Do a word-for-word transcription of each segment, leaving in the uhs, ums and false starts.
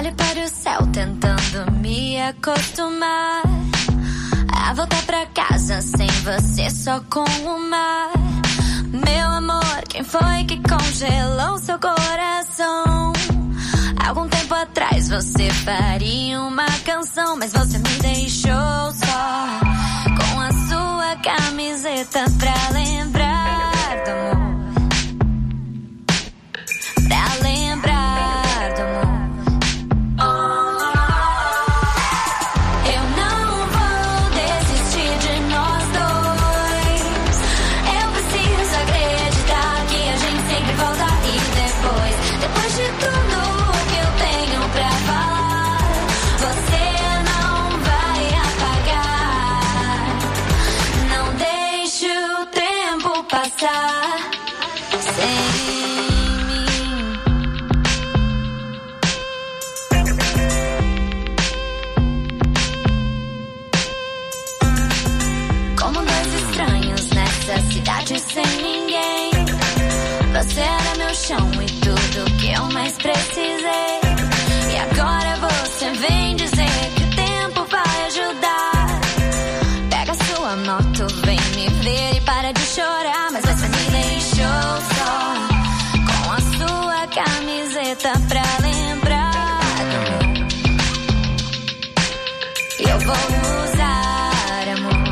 Olho para o céu tentando me acostumar a voltar pra casa sem você, só com o mar. Meu amor, quem foi que congelou seu coração? Algum tempo atrás você faria uma canção, mas você me deixou só com a sua camiseta pra lembrar do amor, pra lembrar do amor. Eu não vou desistir de nós dois. Eu preciso acreditar que a gente sempre volta e depois, depois de tudo que eu tenho pra falar, você não vai apagar. Não deixe o tempo passar sem mim. Como dois estranhos nessa cidade sem ninguém, você era meu chão e tudo que eu mais precisei. E agora você vem dizer que o tempo vai ajudar. Pega sua moto, vem me ver e para de chorar. Mas você me deixou só com a sua camiseta pra lembrar do amor. E eu vou usar amor.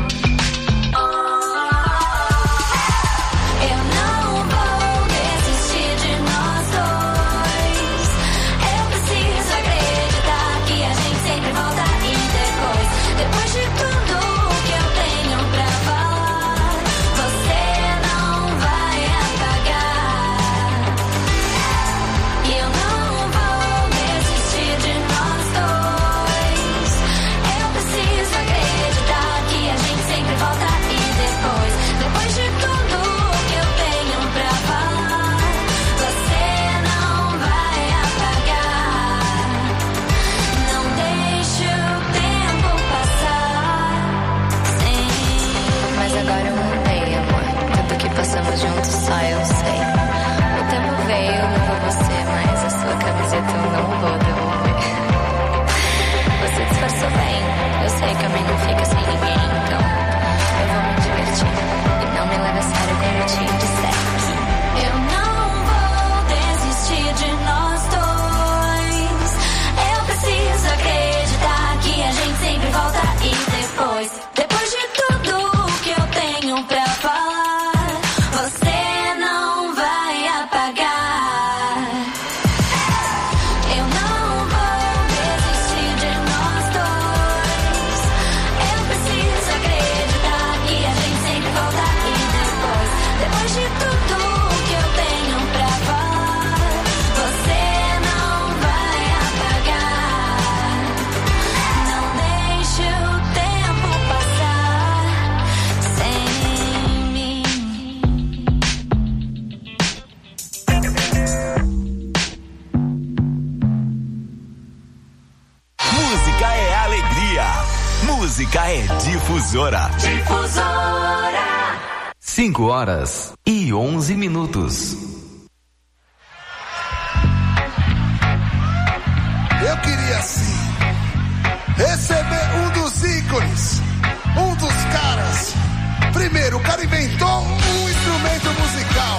Eu não vou desistir de nós dois. Eu preciso acreditar que a gente sempre volta e depois, depois de tudo que eu tenho pra falar, você não vai apagar. E eu não vou desistir de nós dois. Eu preciso acreditar que a gente sempre volta e depois, depois de tudo que eu tenho pra falar, você não vai apagar. Não deixe o tempo passar sem. Mas agora eu mudei, amor. Tudo que passamos juntos só eu sei. O tempo veio, levou você, mas a sua camiseta eu não vou devolver. Você disfarçou bem. Eu sei que a mãe não fica sem ninguém, então eu vou me divertir. E não me leve a sério quando eu te disser que eu não vou desistir de nós dois. Eu preciso acreditar que a gente sempre volta e depois, depois de tudo que eu tenho pra falar, você não vai apagar. Eu não vou desistir de nós dois. Eu preciso acreditar que a gente sempre volta e depois, depois de tudo que eu tenho pra falar, você não vai apagar. Não deixe o tempo passar sem mim. Música é alegria. Música é difusora. Difusora. cinco horas e onze minutos. Eu queria sim receber um dos ícones, um dos caras. Primeiro, o cara inventou um instrumento musical.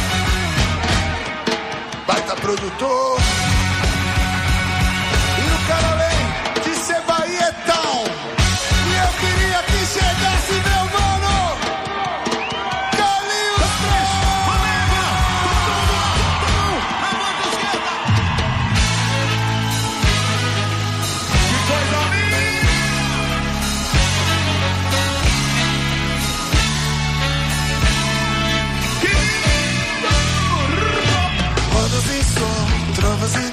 Baita produtor. E o cara além de ser bahietão. E eu queria que chegasse meu mano Carlinhos Brown. Quando se som, trovas e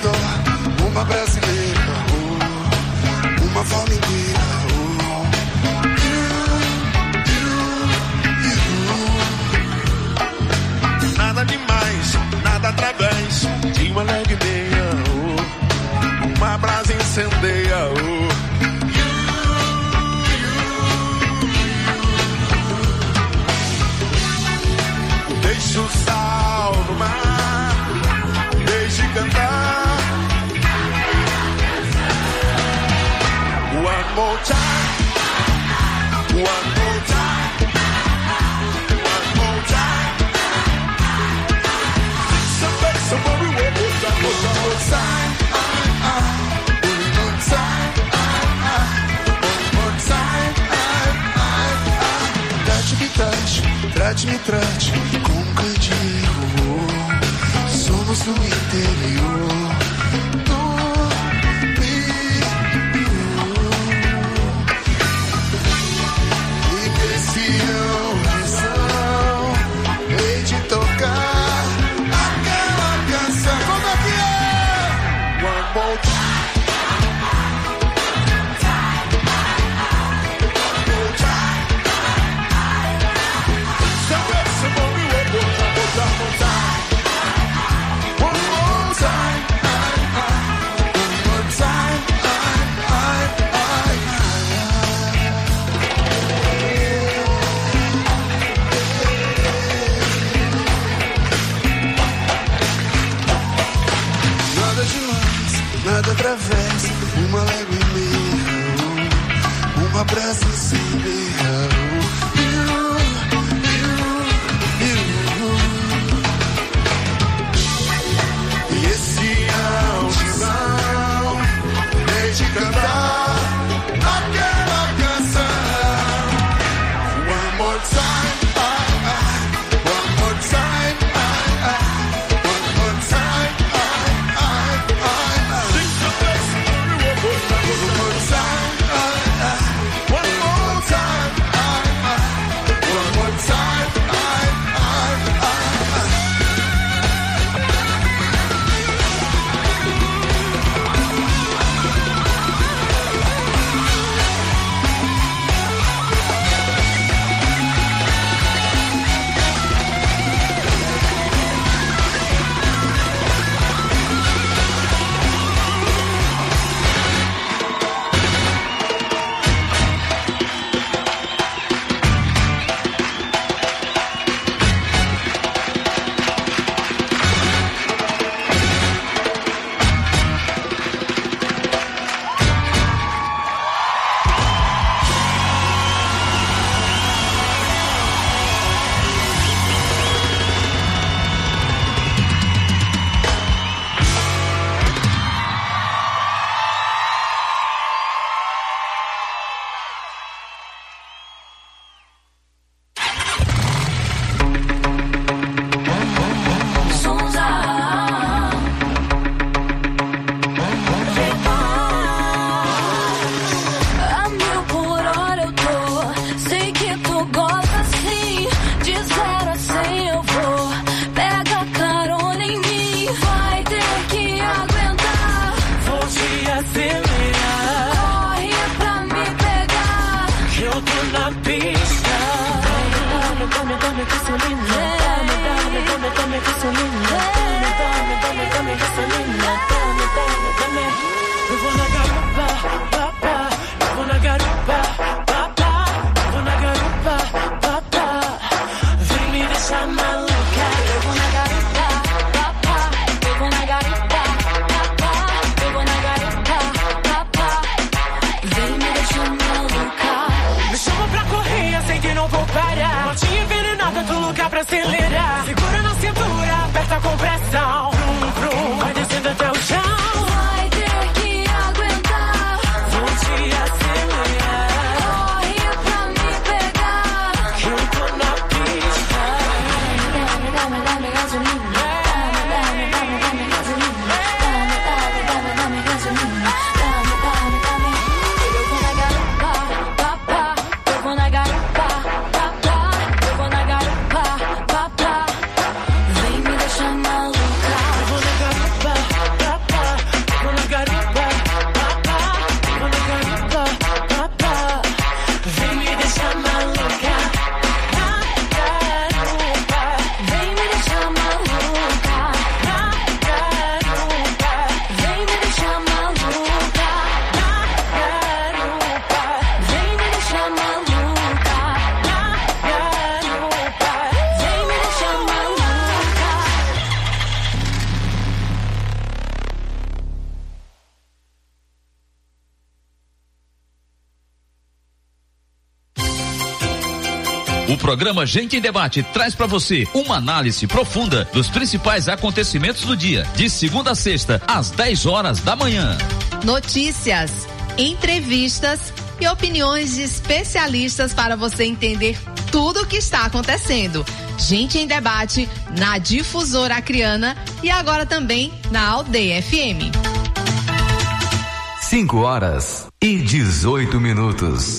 trate, me trate com candeeiro. Somos do interior. Nada atravessa uma légua e meia, uma brasa sem beira. E esse auzão deixe cantar aquela canção. One more time, I, I, one more time, I, I, one more time, I, I, I. O programa Gente em Debate traz para você uma análise profunda dos principais acontecimentos do dia, de segunda a sexta, às dez horas da manhã. Notícias, entrevistas, e opiniões de especialistas para você entender tudo o que está acontecendo. Gente em Debate na Difusora Acreana e agora também na Aldeia F M. cinco horas e dezoito minutos.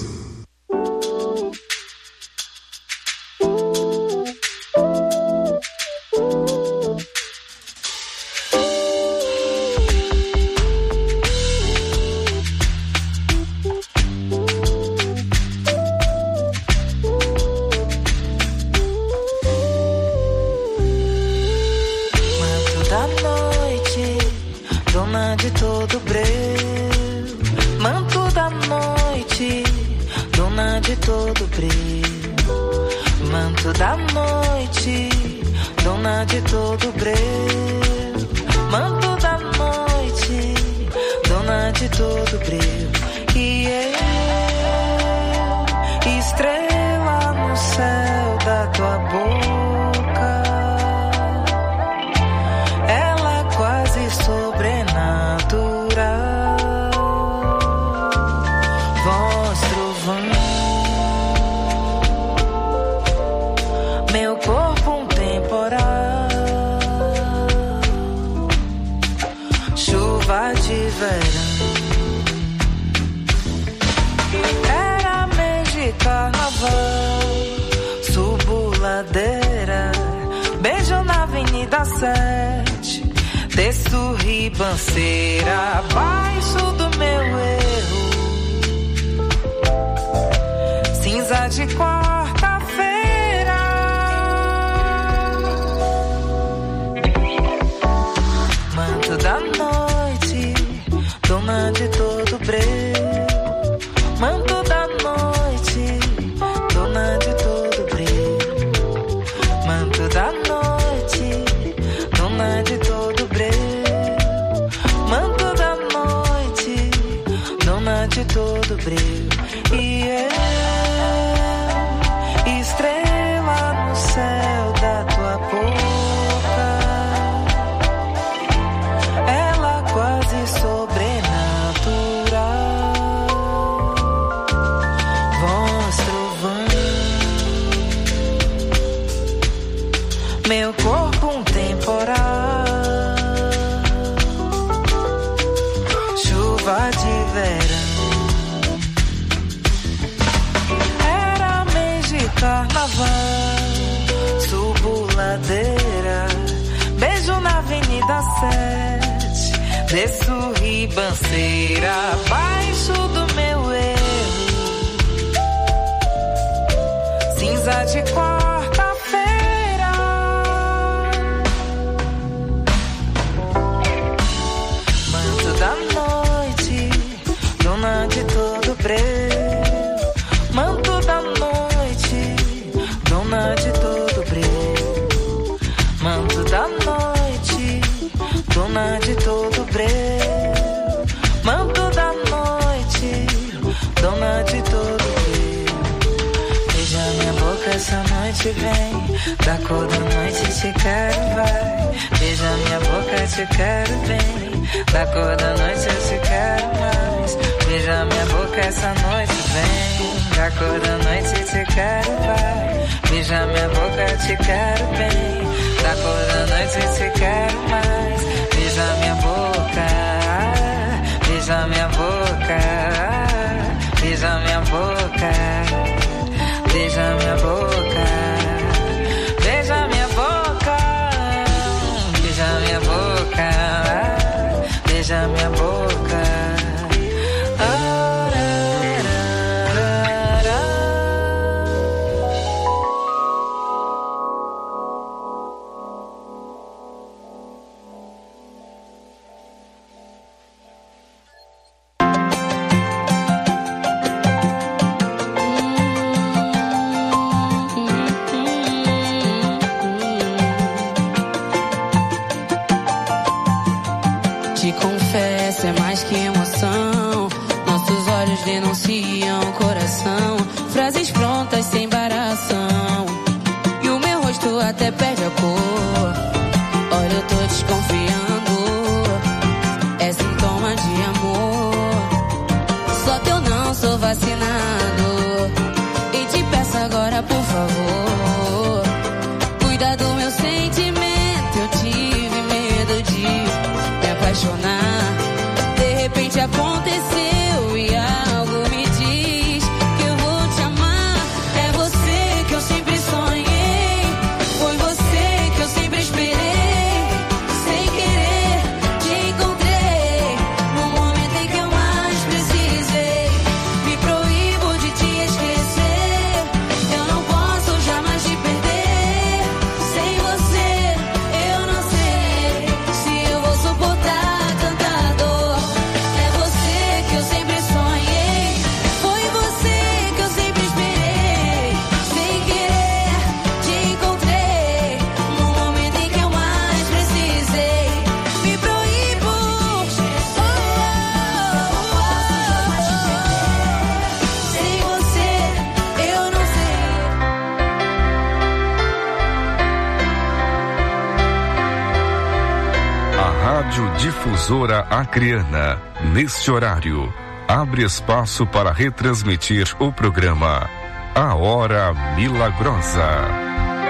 Rádio Difusora Acreana, neste horário, abre espaço para retransmitir o programa A Hora Milagrosa.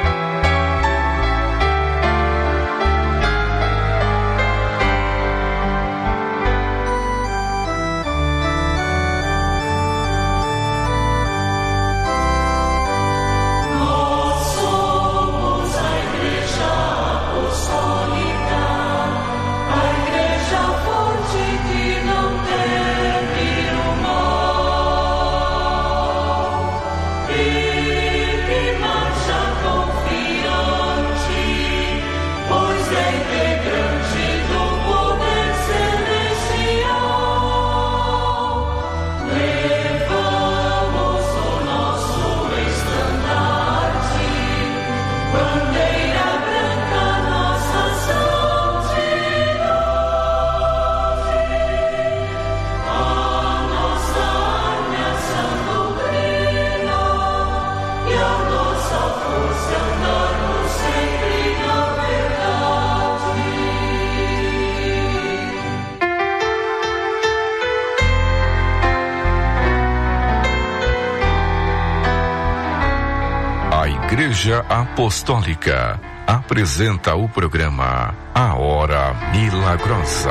Igreja Apostólica apresenta o programa A Hora Milagrosa.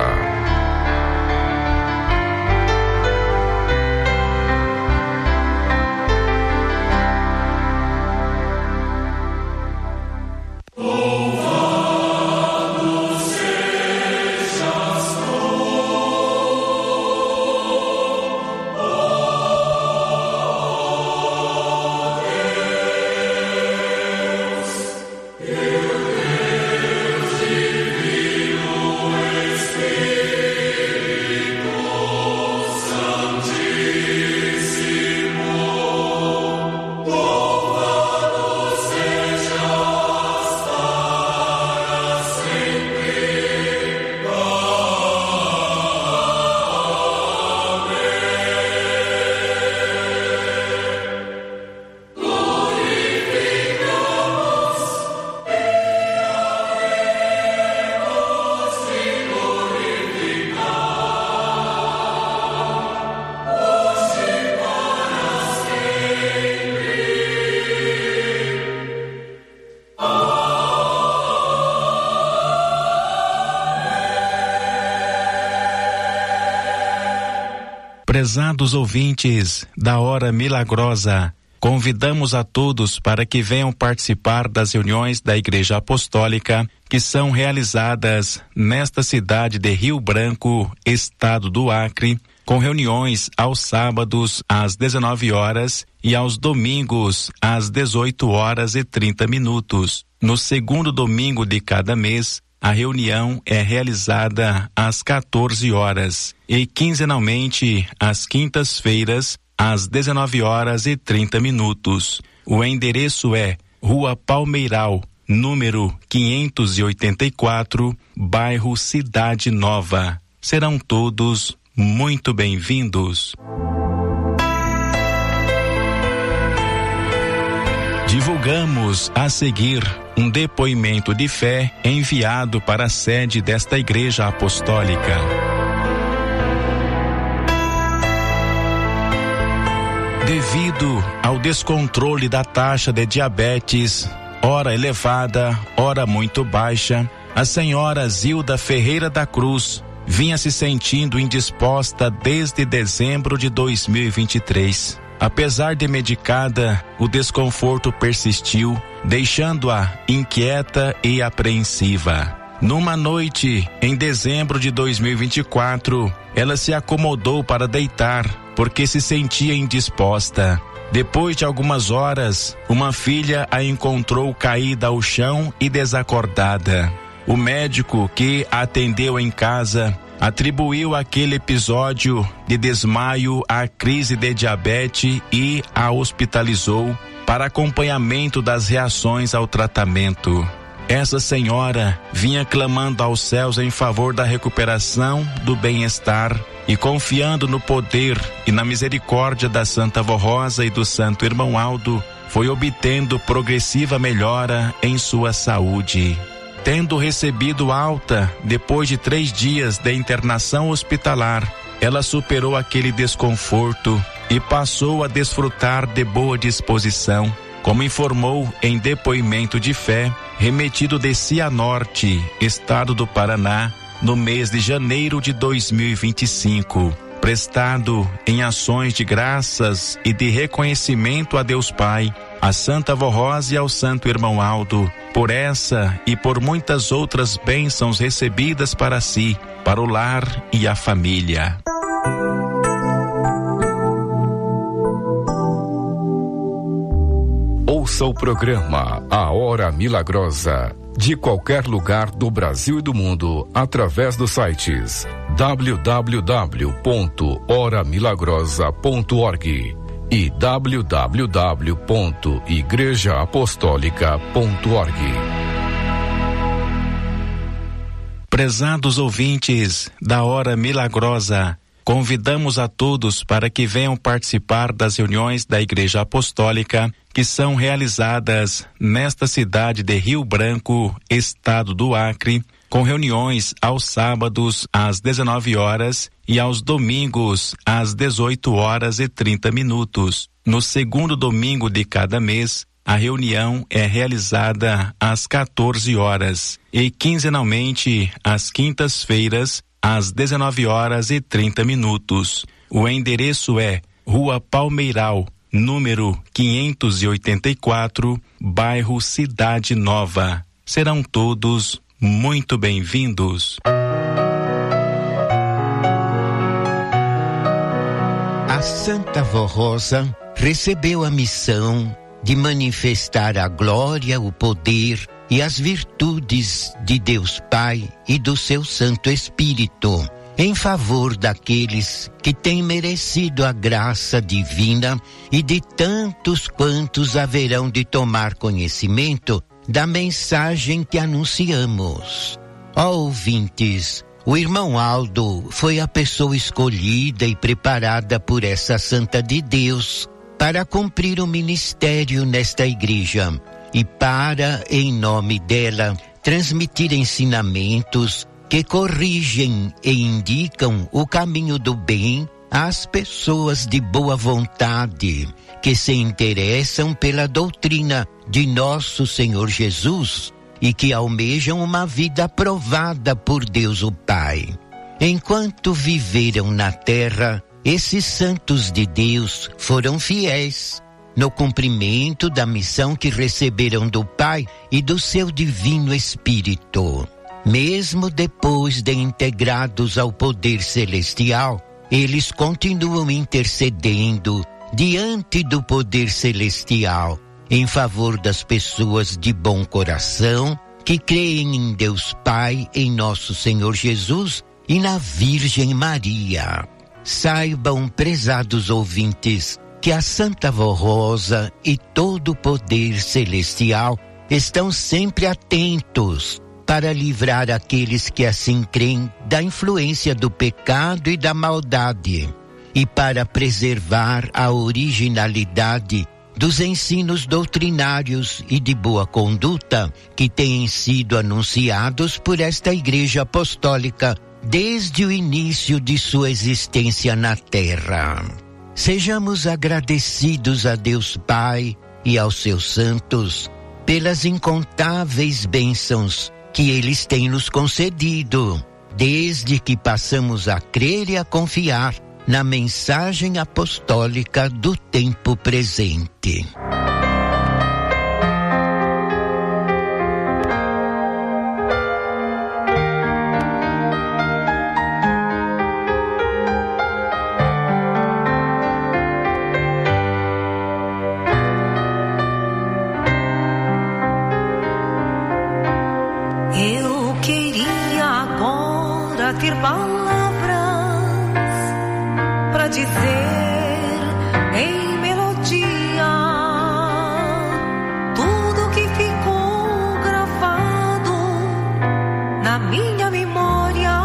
Prezados ouvintes da Hora Milagrosa, convidamos a todos para que venham participar das reuniões da Igreja Apostólica que são realizadas nesta cidade de Rio Branco, estado do Acre, com reuniões aos sábados às dezenove horas e aos domingos às dezoito horas e trinta minutos. No segundo domingo de cada mês, a reunião é realizada às quatorze horas e quinzenalmente às quintas-feiras às dezenove horas e trinta minutos. O endereço é Rua Palmeiral, número quinhentos e oitenta e quatro, bairro Cidade Nova. Serão todos muito bem-vindos. Divulgamos a seguir um depoimento de fé enviado para a sede desta Igreja Apostólica. Devido ao descontrole da taxa de diabetes, ora elevada, ora muito baixa, a senhora Zilda Ferreira da Cruz vinha se sentindo indisposta desde dezembro de dois mil e vinte e três. Apesar de medicada, o desconforto persistiu, deixando-a inquieta e apreensiva. Numa noite, em dezembro de dois mil e vinte e quatro, ela se acomodou para deitar, porque se sentia indisposta. Depois de algumas horas, uma filha a encontrou caída ao chão e desacordada. O médico que a atendeu em casa atribuiu aquele episódio de desmaio à crise de diabetes e a hospitalizou para acompanhamento das reações ao tratamento. Essa senhora vinha clamando aos céus em favor da recuperação, do bem-estar e confiando no poder e na misericórdia da Santa Vó Rosa e do Santo Irmão Aldo, foi obtendo progressiva melhora em sua saúde. Tendo recebido alta depois de três dias de internação hospitalar, ela superou aquele desconforto e passou a desfrutar de boa disposição, como informou em depoimento de fé, remetido de Cianorte, estado do Paraná, no mês de janeiro de dois mil e vinte e cinco, prestado em ações de graças e de reconhecimento a Deus Pai, a Santa Vó Rosa e ao Santo Irmão Aldo, por essa e por muitas outras bênçãos recebidas para si, para o lar e a família. Ouça o programa A Hora Milagrosa, de qualquer lugar do Brasil e do mundo, através dos sites w w w ponto hora milagrosa ponto org e w w w ponto igreja apostólica ponto org. Prezados ouvintes da Hora Milagrosa, convidamos a todos para que venham participar das reuniões da Igreja Apostólica que são realizadas nesta cidade de Rio Branco, estado do Acre, com reuniões aos sábados às dezenove horas e aos domingos às dezoito horas e trinta minutos. No segundo domingo de cada mês, a reunião é realizada às quatorze horas e quinzenalmente às quintas-feiras às dezenove horas e trinta minutos. O endereço é Rua Palmeiral, número quinhentos e oitenta e quatro, bairro Cidade Nova. Serão todos muito bem-vindos. A Santa Vó Rosa recebeu a missão de manifestar a glória, o poder e as virtudes de Deus Pai e do seu Santo Espírito, em favor daqueles que têm merecido a graça divina e de tantos quantos haverão de tomar conhecimento da mensagem que anunciamos. Ó ouvintes, o irmão Aldo foi a pessoa escolhida e preparada por essa Santa de Deus para cumprir o ministério nesta igreja e para, em nome dela, transmitir ensinamentos que corrigem e indicam o caminho do bem às pessoas de boa vontade que se interessam pela doutrina de nosso Senhor Jesus e que almejam uma vida aprovada por Deus o Pai. Enquanto viveram na terra, esses santos de Deus foram fiéis no cumprimento da missão que receberam do Pai e do seu Divino Espírito. Mesmo depois de integrados ao poder celestial, eles continuam intercedendo diante do poder celestial em favor das pessoas de bom coração que creem em Deus Pai, em nosso Senhor Jesus e na Virgem Maria. Saibam, prezados ouvintes, que a Santa Vó Rosa e todo o poder celestial estão sempre atentos para livrar aqueles que assim creem da influência do pecado e da maldade e para preservar a originalidade dos ensinos doutrinários e de boa conduta que têm sido anunciados por esta Igreja Apostólica desde o início de sua existência na terra. Sejamos agradecidos a Deus Pai e aos seus santos pelas incontáveis bênçãos que eles têm nos concedido, desde que passamos a crer e a confiar na mensagem apostólica do tempo presente. Ter palavras para dizer em melodia tudo que ficou gravado na minha memória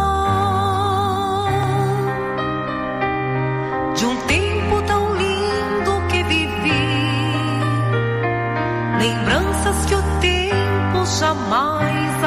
de um tempo tão lindo que vivi, lembranças que o tempo jamais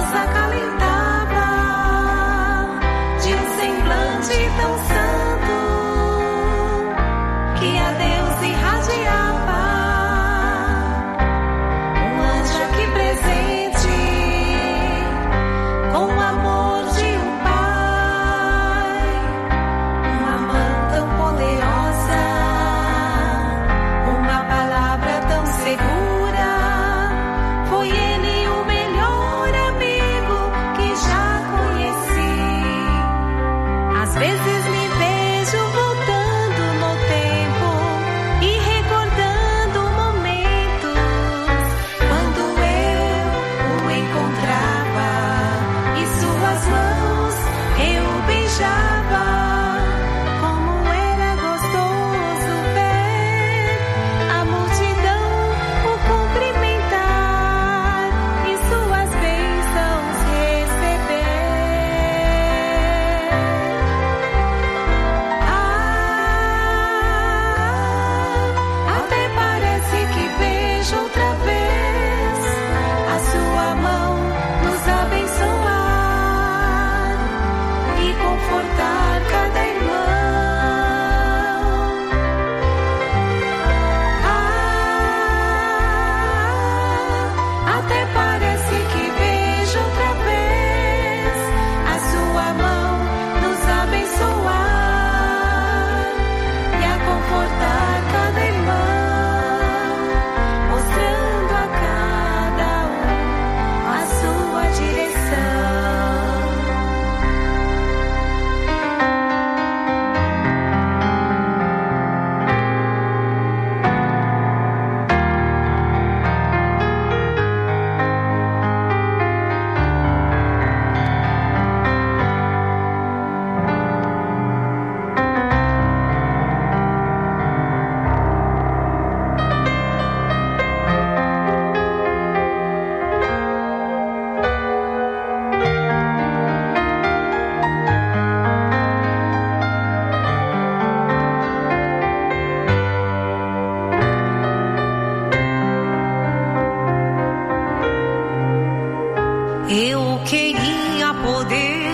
Eu queria poder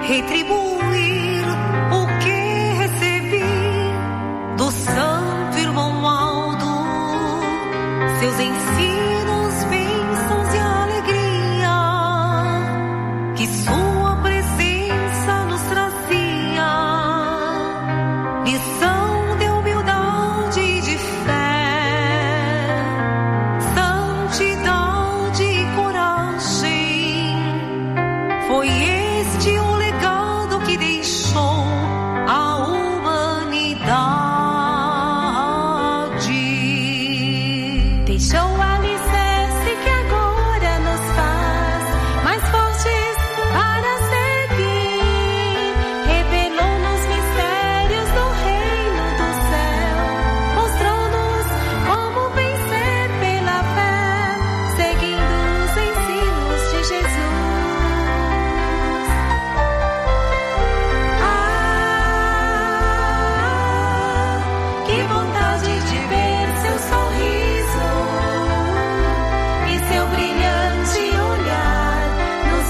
retribuir o que recebi do santo irmão Aldo, seus ensinos, bênçãos e alegria, que sua presença nos trazia, lição de humildade e de fé, santidade e coragem. Foi este o legado que deixou a humanidade. Deixou a alicerce que agora nos faz mais fortes para seguir. Revelou-nos mistérios do reino do céu, mostrou-nos como vencer pela fé, seguindo os ensinos de Jesus. Que vontade de ver seu sorriso e seu brilhante olhar nos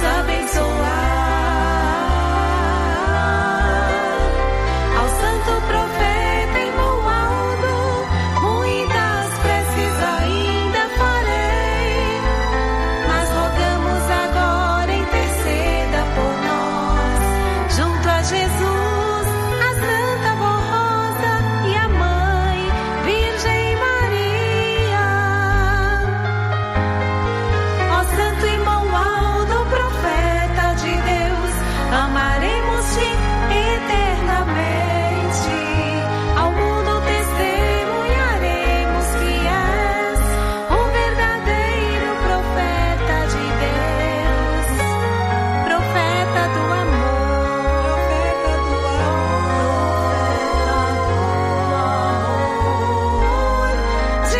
abençoar. Ao santo profeta irmão Aldo, muitas preces ainda farei, mas rogamos agora, interceda por nós, junto a Jesus, a Santa Borrosa e a Mãe Virgem Maria. Ó santo irmão Aldo, profeta de Deus, amaremos-te eternamente. Ao mundo testemunharemos que és o verdadeiro profeta de Deus, profeta do amor, profeta do amor de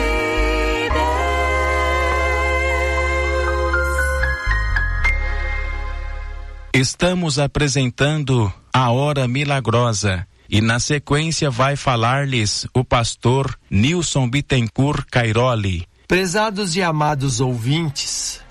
Deus. Estamos apresentando a Hora Milagrosa e na sequência vai falar-lhes o pastor Nilson Bittencourt Cairoli. Prezados e amados ouvintes,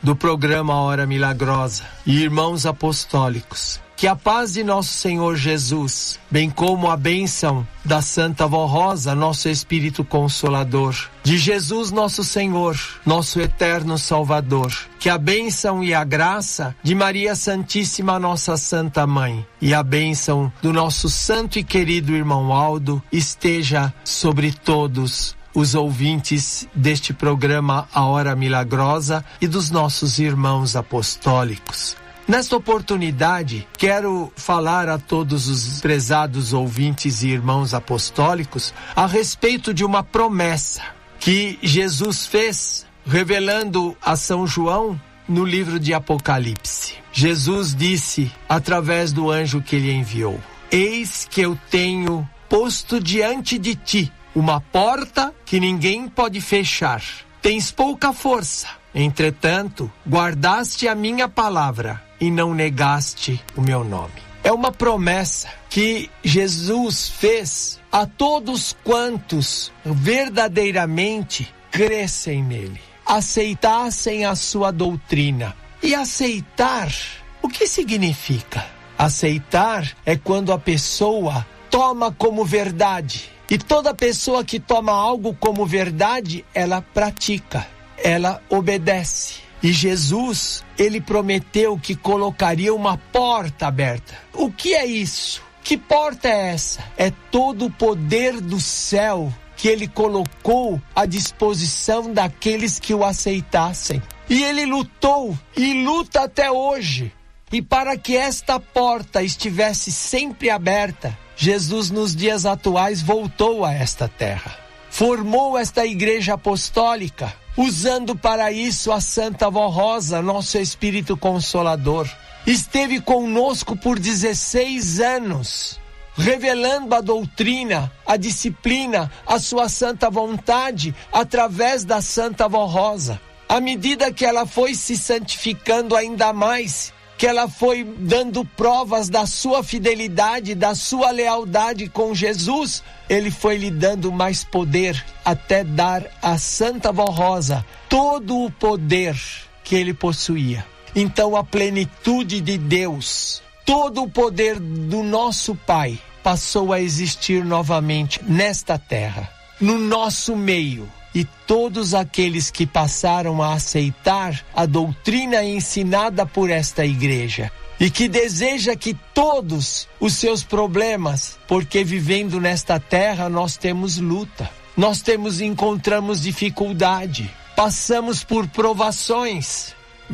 do programa Hora Milagrosa e irmãos apostólicos, que a paz de nosso Senhor Jesus, bem como a bênção da Santa Vó Rosa, nosso Espírito Consolador, de Jesus nosso Senhor, nosso eterno Salvador, que a bênção e a graça de Maria Santíssima, nossa Santa Mãe, e a bênção do nosso santo e querido irmão Aldo esteja sobre todos os ouvintes deste programa A Hora Milagrosa e dos nossos irmãos apostólicos. Nesta oportunidade, quero falar a todos os prezados ouvintes e irmãos apostólicos a respeito de uma promessa que Jesus fez, revelando a São João no livro de Apocalipse. Jesus disse, através do anjo que ele enviou: eis que eu tenho posto diante de ti uma porta que ninguém pode fechar. Tens pouca força, entretanto, guardaste a minha palavra e não negaste o meu nome. É uma promessa que Jesus fez a todos quantos verdadeiramente crescem nele, aceitassem a sua doutrina. E aceitar, o que significa? Aceitar é quando a pessoa toma como verdade. E toda pessoa que toma algo como verdade, ela pratica, ela obedece. E Jesus, ele prometeu que colocaria uma porta aberta. O que é isso? Que porta é essa? É todo o poder do céu que ele colocou à disposição daqueles que o aceitassem. E ele lutou e luta até hoje. E para que esta porta estivesse sempre aberta, Jesus nos dias atuais voltou a esta terra. Formou esta igreja apostólica, usando para isso a Santa Vó Rosa, nosso Espírito Consolador. Esteve conosco por dezesseis anos, revelando a doutrina, a disciplina, a sua santa vontade, através da Santa Vó Rosa. À medida que ela foi se santificando ainda mais, que ela foi dando provas da sua fidelidade, da sua lealdade com Jesus, ele foi lhe dando mais poder, até dar à Santa Vó Rosa todo o poder que ele possuía. Então a plenitude de Deus, todo o poder do nosso Pai, passou a existir novamente nesta terra, no nosso meio. E todos aqueles que passaram a aceitar a doutrina ensinada por esta igreja e que deseja que todos os seus problemas, porque vivendo nesta terra nós temos luta, nós temos encontramos dificuldade, passamos por provações,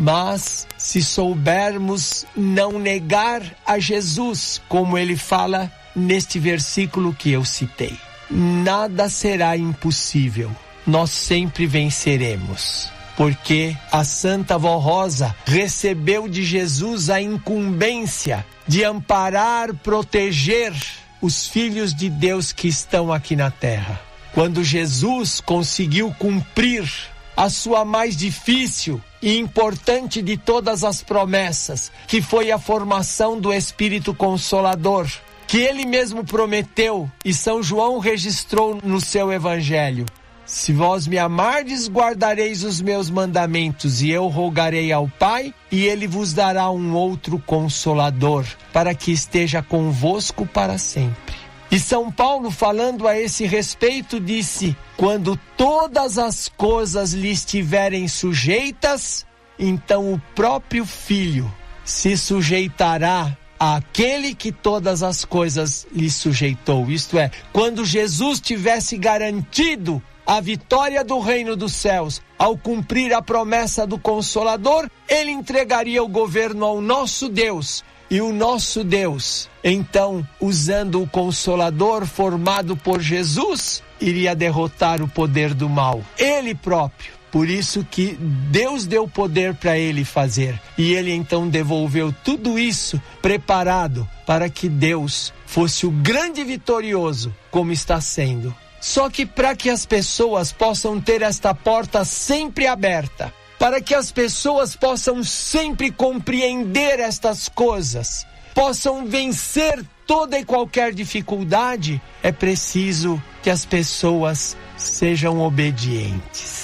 mas se soubermos não negar a Jesus, como ele fala neste versículo que eu citei, nada será impossível. Nós sempre venceremos, porque a Santa Vó Rosa recebeu de Jesus a incumbência de amparar, proteger os filhos de Deus que estão aqui na terra. Quando Jesus conseguiu cumprir a sua mais difícil e importante de todas as promessas, que foi a formação do Espírito Consolador, que ele mesmo prometeu e São João registrou no seu Evangelho: se vós me amardes, guardareis os meus mandamentos, e eu rogarei ao Pai, e ele vos dará um outro Consolador, para que esteja convosco para sempre. E São Paulo, falando a esse respeito, disse: quando todas as coisas lhe estiverem sujeitas, então o próprio Filho se sujeitará àquele que todas as coisas lhe sujeitou. Isto é, quando Jesus tivesse garantido a vitória do reino dos céus, ao cumprir a promessa do Consolador, ele entregaria o governo ao nosso Deus. E o nosso Deus, então, usando o Consolador formado por Jesus, iria derrotar o poder do mal, ele próprio. Por isso que Deus deu poder para ele fazer. E ele então devolveu tudo isso preparado para que Deus fosse o grande vitorioso, como está sendo. Só que para que as pessoas possam ter esta porta sempre aberta, para que as pessoas possam sempre compreender estas coisas, possam vencer toda e qualquer dificuldade, é preciso que as pessoas sejam obedientes.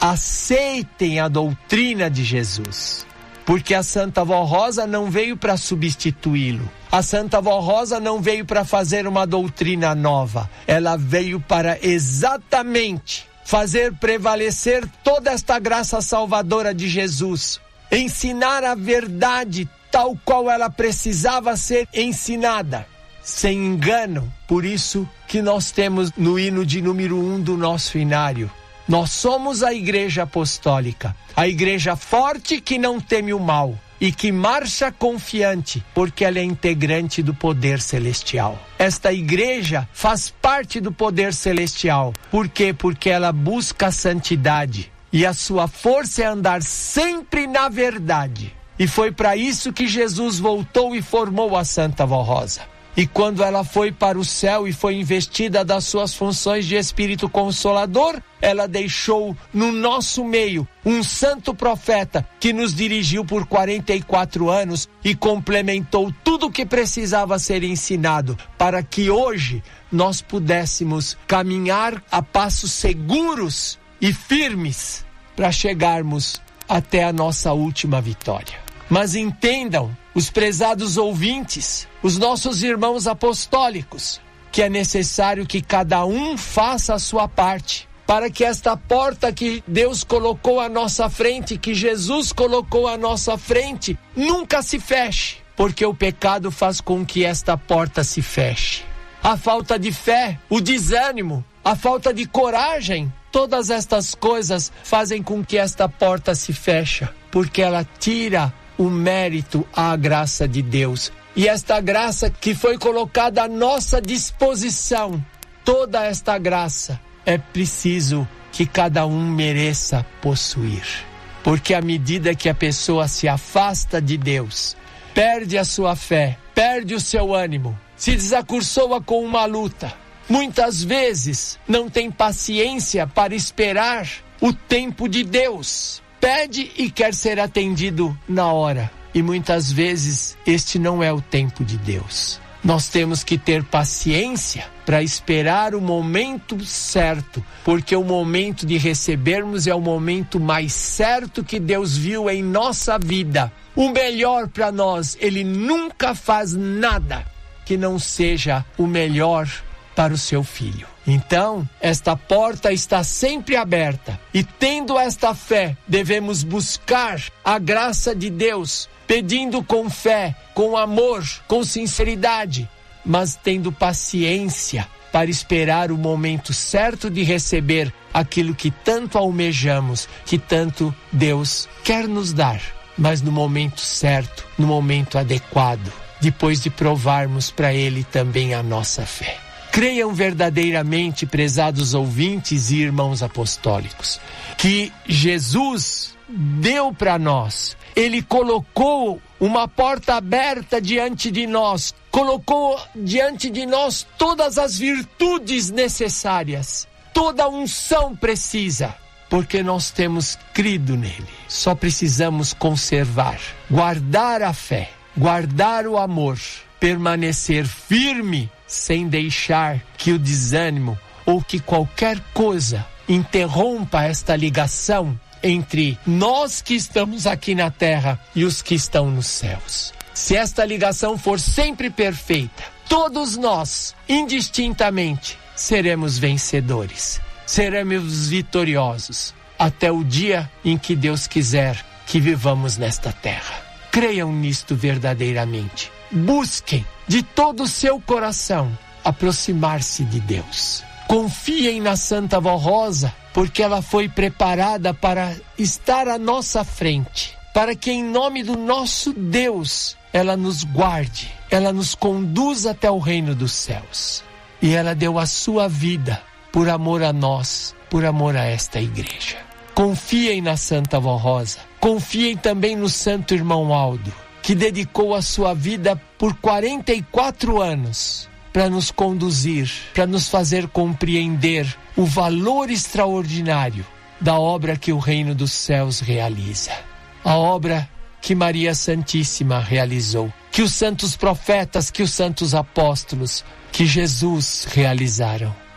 aceitem a doutrina de Jesus. Porque a Santa Vó Rosa não veio para substituí-lo. A Santa Vó Rosa não veio para fazer uma doutrina nova. Ela veio para exatamente fazer prevalecer toda esta graça salvadora de Jesus. Ensinar a verdade tal qual ela precisava ser ensinada, sem engano. Por isso que nós temos no hino de número um do nosso inário: nós somos a Igreja Apostólica, a igreja forte que não teme o mal e que marcha confiante, porque ela é integrante do poder celestial. Esta igreja faz parte do poder celestial. Por quê? Porque ela busca a santidade e a sua força é andar sempre na verdade. E foi para isso que Jesus voltou e formou a Santa Vó Rosa. E quando ela foi para o céu e foi investida das suas funções de Espírito Consolador, ela deixou no nosso meio um santo profeta que nos dirigiu por quarenta e quatro anos e complementou tudo o que precisava ser ensinado, para que hoje nós pudéssemos caminhar a passos seguros e firmes para chegarmos até a nossa última vitória. Mas entendam, os prezados ouvintes, os nossos irmãos apostólicos, que é necessário que cada um faça a sua parte, para que esta porta que Deus colocou à nossa frente, que Jesus colocou à nossa frente, nunca se feche, porque o pecado faz com que esta porta se feche. A falta de fé, o desânimo, a falta de coragem, todas estas coisas fazem com que esta porta se feche, porque ela tira o mérito à graça de Deus. E esta graça que foi colocada à nossa disposição, toda esta graça, é preciso que cada um mereça possuir. Porque à medida que a pessoa se afasta de Deus, perde a sua fé, perde o seu ânimo, se desacursoa com uma luta, muitas vezes não tem paciência para esperar o tempo de Deus. Pede e quer ser atendido na hora. E muitas vezes este não é o tempo de Deus. Nós temos que ter paciência para esperar o momento certo, porque o momento de recebermos é o momento mais certo que Deus viu em nossa vida. O melhor para nós, Ele nunca faz nada que não seja o melhor para o seu filho. Então, esta porta está sempre aberta e, tendo esta fé, devemos buscar a graça de Deus, pedindo com fé, com amor, com sinceridade, mas tendo paciência para esperar o momento certo de receber aquilo que tanto almejamos, que tanto Deus quer nos dar, mas no momento certo, no momento adequado, depois de provarmos para Ele também a nossa fé. Creiam verdadeiramente, prezados ouvintes e irmãos apostólicos, que Jesus deu para nós. Ele colocou uma porta aberta diante de nós, colocou diante de nós todas as virtudes necessárias, toda a unção precisa, porque nós temos crido nele. Só precisamos conservar, guardar a fé, guardar o amor, permanecer firme, sem deixar que o desânimo ou que qualquer coisa interrompa esta ligação entre nós que estamos aqui na terra e os que estão nos céus. Se esta ligação for sempre perfeita, todos nós, indistintamente, seremos vencedores, seremos vitoriosos, até o dia em que Deus quiser que vivamos nesta terra. Creiam nisto verdadeiramente. Busquem de todo o seu coração aproximar-se de Deus. Confiem na Santa Vó Rosa, porque ela foi preparada para estar à nossa frente, para que em nome do nosso Deus ela nos guarde, ela nos conduza até o reino dos céus. E ela deu a sua vida por amor a nós, por amor a esta igreja. Confiem na Santa Vó Rosa, confiem também no Santo Irmão Aldo, que dedicou a sua vida por quarenta e quatro anos para nos conduzir, para nos fazer compreender o valor extraordinário da obra que o Reino dos Céus realiza. A obra que Maria Santíssima realizou, que os santos profetas, que os santos apóstolos, que Jesus realizaram.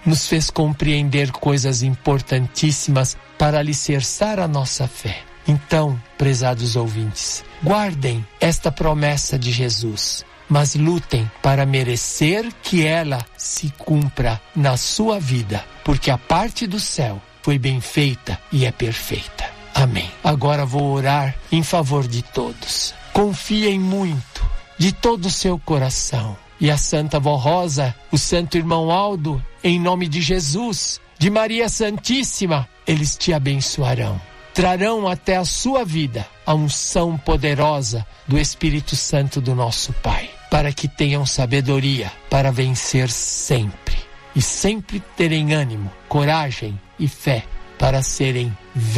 nos fez compreender coisas importantíssimas para alicerçar a nossa fé. Então, prezados ouvintes, guardem esta promessa de Jesus, mas lutem para merecer que ela se cumpra na sua vida, porque a parte do céu foi bem feita e é perfeita. Amém. Agora vou orar em favor de todos. Confiem muito, de todo o seu coração. E a Santa Vó Rosa, o Santo Irmão Aldo, em nome de Jesus, de Maria Santíssima, eles te abençoarão. Trarão até a sua vida a unção poderosa do Espírito Santo do nosso Pai, para que tenham sabedoria para vencer sempre. E sempre terem ânimo, coragem e fé para serem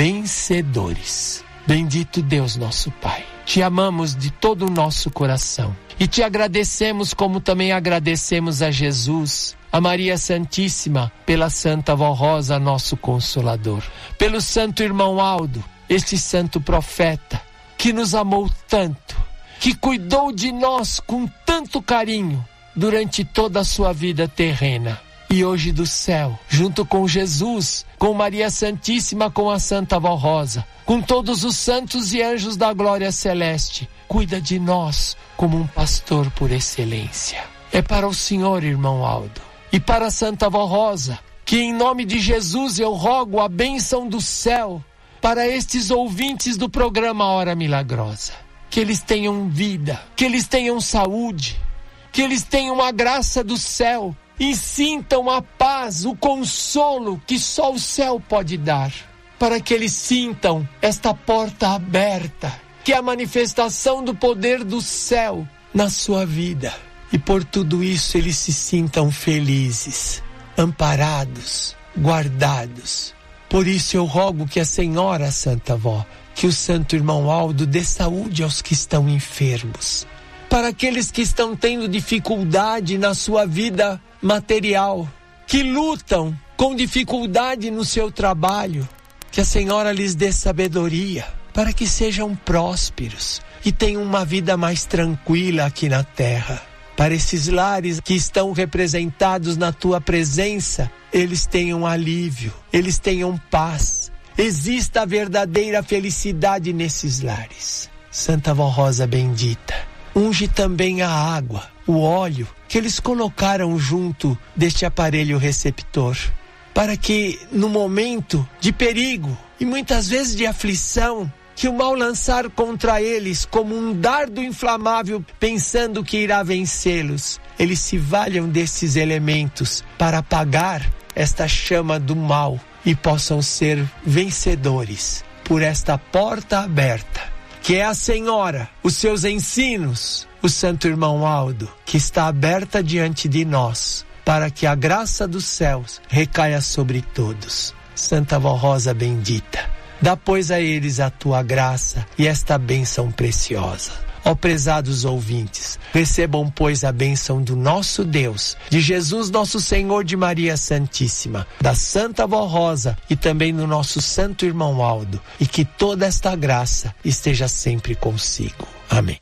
vencedores. Bendito Deus nosso Pai. Te amamos de todo o nosso coração. E te agradecemos como também agradecemos a Jesus, a Maria Santíssima, pela Santa Vó Rosa, nosso Consolador. Pelo Santo Irmão Aldo, este santo profeta, que nos amou tanto, que cuidou de nós com tanto carinho durante toda a sua vida terrena. E hoje do céu, junto com Jesus, com Maria Santíssima, com a Santa Vó Rosa, com todos os santos e anjos da glória celeste, cuida de nós como um pastor por excelência. É para o Senhor, irmão Aldo, e para a Santa Vó Rosa, que em nome de Jesus eu rogo a bênção do céu para estes ouvintes do programa Hora Milagrosa. Que eles tenham vida, que eles tenham saúde, que eles tenham a graça do céu, e sintam a paz, o consolo que só o céu pode dar, para que eles sintam esta porta aberta, que é a manifestação do poder do céu na sua vida. E por tudo isso eles se sintam felizes, amparados, guardados. Por isso eu rogo que a Senhora Santa Vó, que o Santo Irmão Aldo dê saúde aos que estão enfermos, para aqueles que estão tendo dificuldade na sua vida material, que lutam com dificuldade no seu trabalho, que a Senhora lhes dê sabedoria para que sejam prósperos e tenham uma vida mais tranquila aqui na terra. Para esses lares que estão representados na tua presença, eles tenham alívio, eles tenham paz, exista a verdadeira felicidade nesses lares. Santa Vó Rosa bendita, unge também a água, o óleo que eles colocaram junto deste aparelho receptor, para que no momento de perigo e muitas vezes de aflição, que o mal lançar contra eles como um dardo inflamável, pensando que irá vencê-los, eles se valham desses elementos para apagar esta chama do mal e possam ser vencedores por esta porta aberta, que é a Senhora, os seus ensinos, o Santo Irmão Aldo, que está aberta diante de nós, para que a graça dos céus recaia sobre todos. Santa Vó Rosa bendita, dá pois a eles a tua graça e esta bênção preciosa. Ó prezados ouvintes, recebam pois a bênção do nosso Deus, de Jesus nosso Senhor, de Maria Santíssima, da Santa Vó Rosa e também do nosso Santo Irmão Aldo, e que toda esta graça esteja sempre consigo. Amém.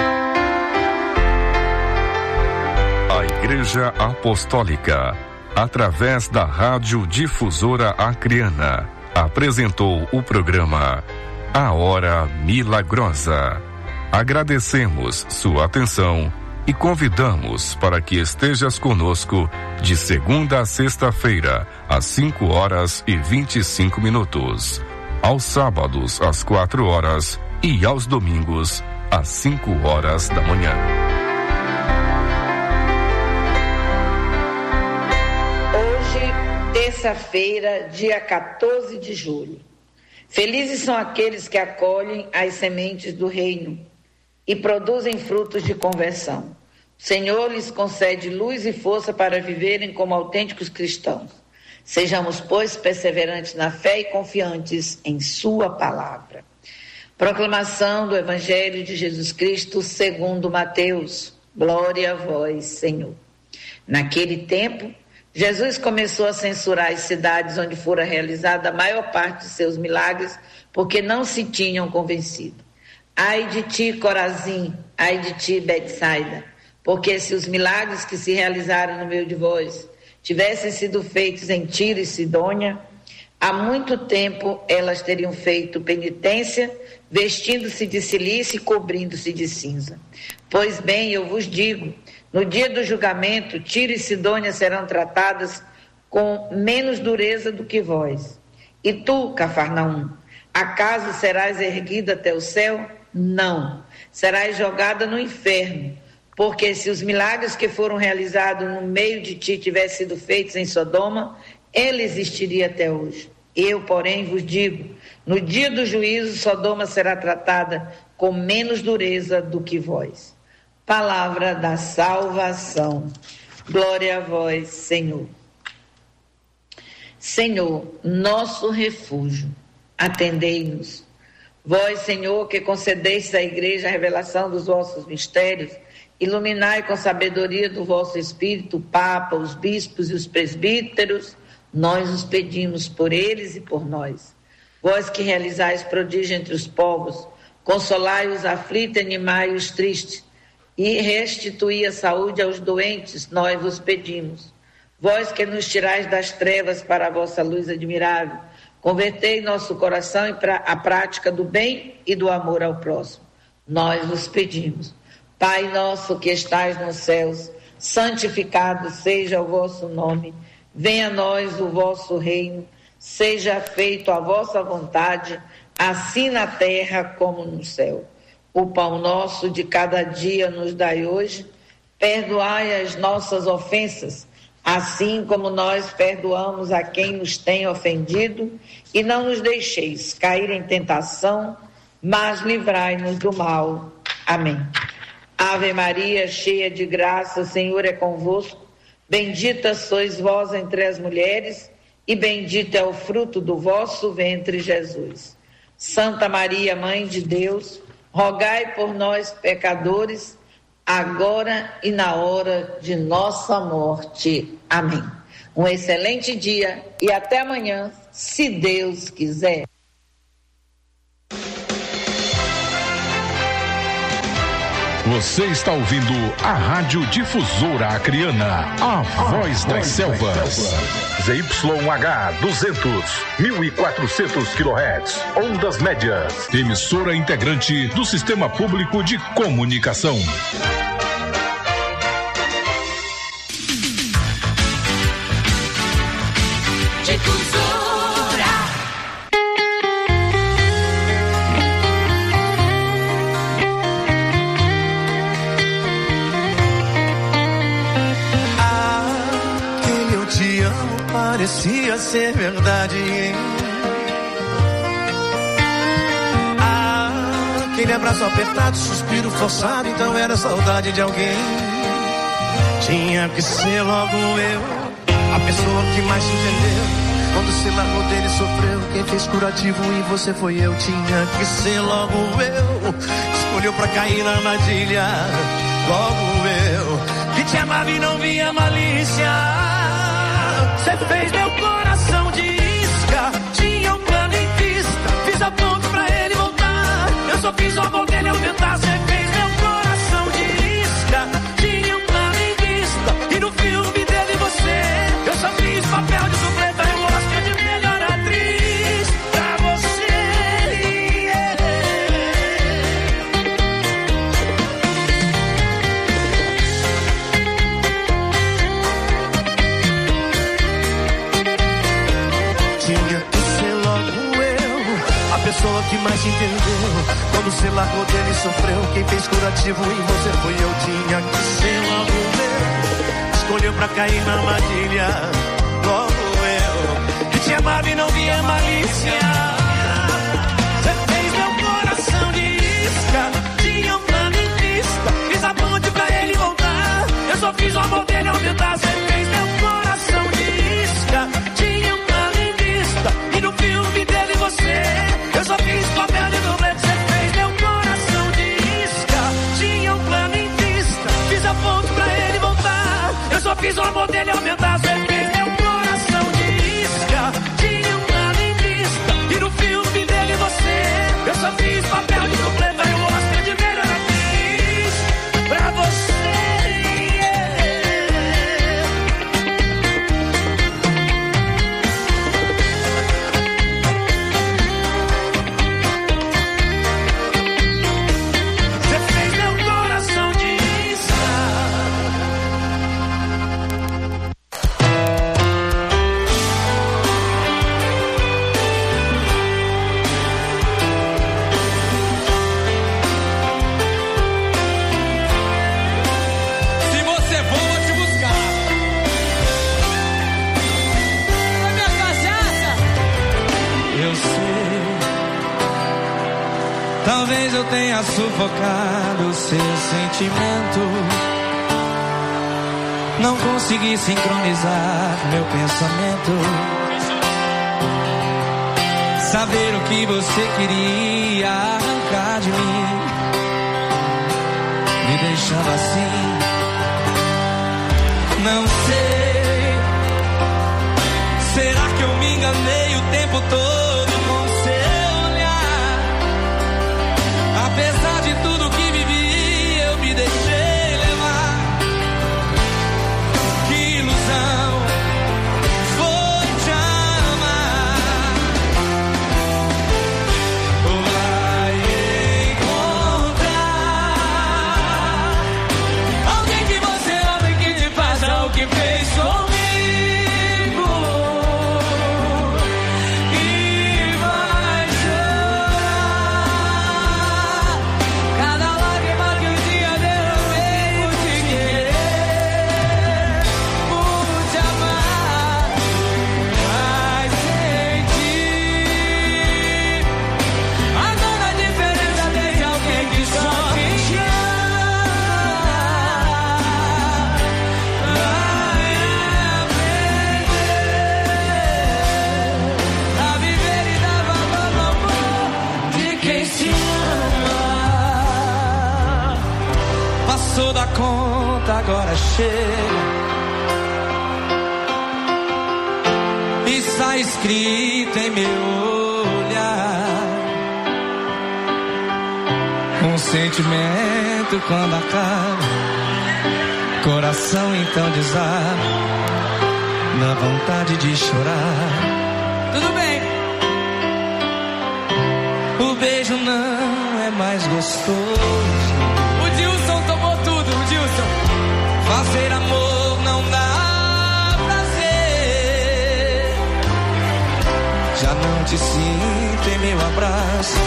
A Igreja Apostólica, através da Rádio Difusora Acreana, apresentou o programa A Hora Milagrosa. Agradecemos sua atenção e convidamos para que estejas conosco de segunda a sexta-feira, às cinco horas e vinte e cinco minutos, aos sábados às quatro horas e aos domingos às cinco horas da manhã. Hoje, terça-feira, dia quatorze de julho. Felizes são aqueles que acolhem as sementes do reino e produzem frutos de conversão. O Senhor lhes concede luz e força para viverem como autênticos cristãos. Sejamos, pois, perseverantes na fé e confiantes em sua palavra. Proclamação do Evangelho de Jesus Cristo segundo Mateus. Glória a vós, Senhor. Naquele tempo, Jesus começou a censurar as cidades onde fora realizada a maior parte de seus milagres, porque não se tinham convencido. Ai de ti, Corazim, ai de ti, Betsaida, porque se os milagres que se realizaram no meio de vós tivessem sido feitos em Tiro e Sidônia, há muito tempo elas teriam feito penitência, vestindo-se de cilício e cobrindo-se de cinza. Pois bem, eu vos digo, no dia do julgamento, Tiro e Sidônia serão tratadas com menos dureza do que vós. E tu, Cafarnaum, acaso serás erguida até o céu? Não, serás jogada no inferno, porque se os milagres que foram realizados no meio de ti tivessem sido feitos em Sodoma, ele existiria até hoje. Eu, porém, vos digo, no dia do juízo, Sodoma será tratada com menos dureza do que vós. Palavra da salvação. Glória a vós, Senhor. Senhor, nosso refúgio, atendei-nos. Vós, Senhor, que concedestes à igreja a revelação dos vossos mistérios, iluminai com sabedoria do vosso Espírito o Papa, os bispos e os presbíteros, nós os pedimos por eles e por nós. Vós que realizais prodígio entre os povos, consolai os aflitos e animai os tristes, e restituí a saúde aos doentes, nós vos pedimos. Vós que nos tirais das trevas para a vossa luz admirável, convertei nosso coração para a prática do bem e do amor ao próximo. Nós vos pedimos. Pai nosso que estais nos céus, santificado seja o vosso nome. Venha a nós o vosso reino. Seja feito a vossa vontade, assim na terra como no céu. O pão nosso de cada dia nos dai hoje. Perdoai as nossas ofensas, assim como nós perdoamos a quem nos tem ofendido, e não nos deixeis cair em tentação, mas livrai-nos do mal. Amém. Ave Maria, cheia de graça, o Senhor é convosco. Bendita sois vós entre as mulheres, e bendito é o fruto do vosso ventre, Jesus. Santa Maria, Mãe de Deus, rogai por nós, pecadores, agora e na hora de nossa morte. Amém. Um excelente dia e até amanhã, se Deus quiser. Você está ouvindo a Rádio Difusora Acreana, a voz das selvas. Z Y H duzentos, mil e quatrocentos quilohertz, ondas médias. Emissora integrante do Sistema Público de Comunicação. Parecia ser verdade. Ah, aquele abraço apertado, suspiro forçado, então era saudade de alguém. Tinha que ser logo eu, a pessoa que mais te entendeu. Quando se largou dele sofreu, quem fez curativo em você foi eu. Tinha que ser logo eu, escolheu pra cair na armadilha. Logo eu, que te amava e não via malícia. Você fez meu coração de isca, tinha um plano em vista, fiz a ponte pra ele voltar, eu só fiz o amor dele aumentar. Você fez meu coração de isca, tinha um plano em vista, e no filme dele e você, eu só fiz papel de supleta, eu gosto de melhor atriz pra você. Yeah. Tinha que ser logo eu, a pessoa que mais te entendeu. Quando você largou dele sofreu, quem fez curativo em você foi eu. Tinha que ser logo eu, escolheu pra cair na armadilha. Logo eu, que te amava e não via malícia. Você fez meu coração de isca, tinha um plano em vista, fiz a ponte pra ele voltar, eu só fiz o amor dele aumentar. Você fez meu coração de isca, tinha um plano em vista, e no filme dele e você, eu só fiz papel de dublete. Você fez meu coração de isca, tinha um plano em vista, fiz a ponte pra ele voltar, eu só fiz o amor dele aumentar. Você fez meu coração de isca, tinha um plano em vista, e no filme dele e você, eu só fiz papel de dublete. Eu gosto de melhor atriz pra você. Yeah. tenha sufocado seu sentimento. Não consegui sincronizar meu pensamento. Saber o que você queria arrancar de mim, me deixando assim. Não sei, será que eu me enganei o tempo todo com seu olhar? Apesar de tudo que vivi, eu me deixei levar. Que ilusão foi te amar. Vai encontrar alguém que você ama e que te faça o que fez comigo. E vai chorar cada lágrima que um dia derramei por te querer, por te amar. Vai sentir a toda a diferença desde alguém que só te ama. Vai aprender a viver e dar valor no amor de quem se ama. Passou da conta, agora chega. Está escrito em meu olhar. Um sentimento quando acaba, coração então desaba, na vontade de chorar. Tudo bem. O beijo não é mais gostoso. O Dilson tomou tudo, o Dilson. Fazer amor não dá prazer. Já não te sinto em meu abraço.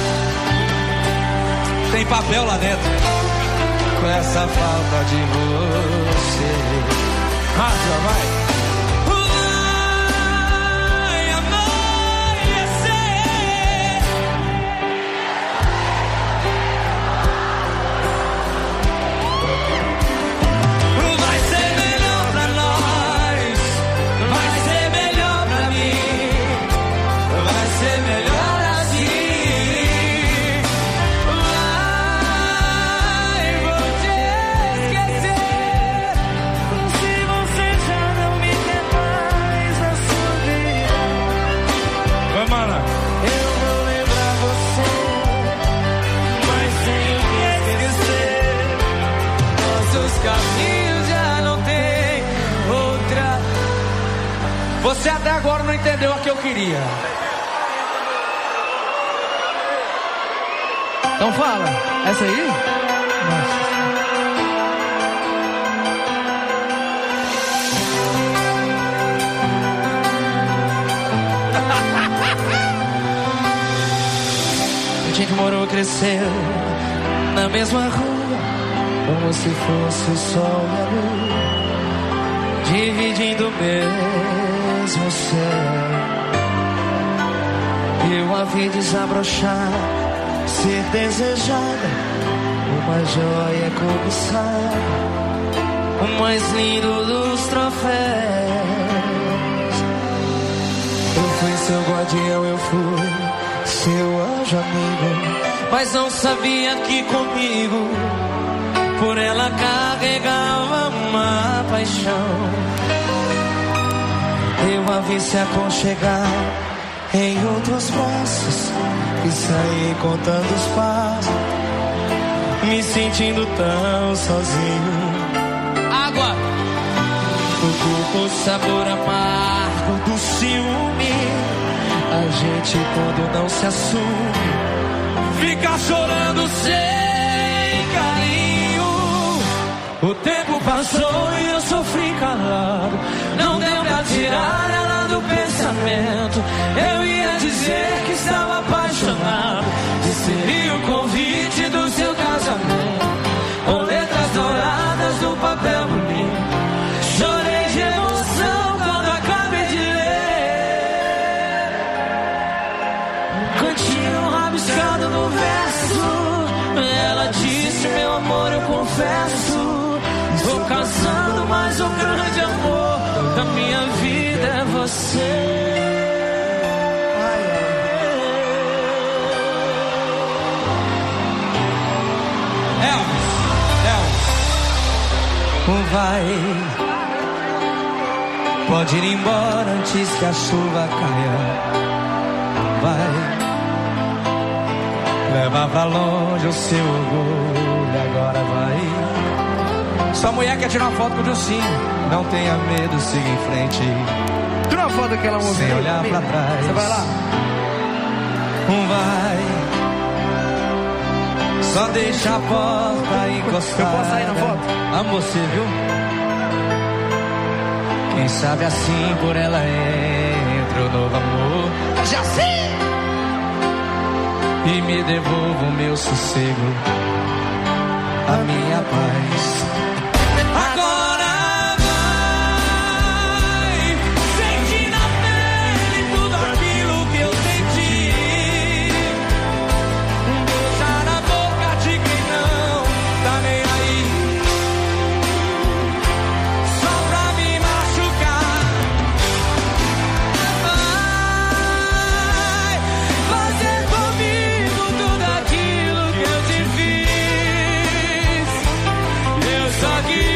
Tem papel lá dentro com essa falta de você. Ah, já vai. Vai amanhecer. Vai ser melhor pra nós. Vai ser melhor pra mim. Vai ser melhor assim. Vai, vou te esquecer. Se você já não me quer mais na sua vida, vai, mana. Eu vou lembrar você, mas tenho que esquecer. Nossos caminhos já não tem outra. Você até agora não entendeu a que eu queria. Então fala, essa aí? Nossa. A gente morou, cresceu na mesma rua, como se fosse o sol e a lua, dividindo o mesmo céu. Eu a vi desabrochar, ser desejada, uma joia cobiçada, o mais lindo dos troféus. Eu fui seu guardião, eu fui seu anjo amigo, mas não sabia que comigo por ela carregava uma paixão. Eu a vi se aconchegar em outros braços e saí contando os passos, me sentindo tão sozinho. Água! O corpo, o sabor amargo do ciúme. A gente quando não se assume fica chorando sem carinho. O tempo passou e eu sofri calado, não deu pra tirar ela do pensamento. Eu ia dizer que estava apaixonado, que seria o convite do seu casamento, com letras douradas no papel bonito. Chorei de emoção quando acabei de ler. Cantinho rabiscado no verso, é peço. Estou cansando, mas o grande amor da minha vida é você. Vai, pode ir embora antes que a chuva caia. Vai, leva pra longe o seu orgulho. Agora vai. Sua mulher quer tirar uma foto com o Dilcinho. Não tenha medo, siga em frente. Tira uma foto daquela moça sem olhar pra trás. Você vai lá? Vai, só deixa a porta encostada. Eu posso sair na foto? Amo você, viu? Quem sabe assim por ela entra o novo amor. Já sei! E me devolva o meu sossego, a minha paz. Agora vai, sente na pele tudo aquilo que eu senti. Beijar na boca de quem não tá nem aí, só pra me machucar. Vai fazer comigo tudo aquilo que eu te fiz. Eu só queria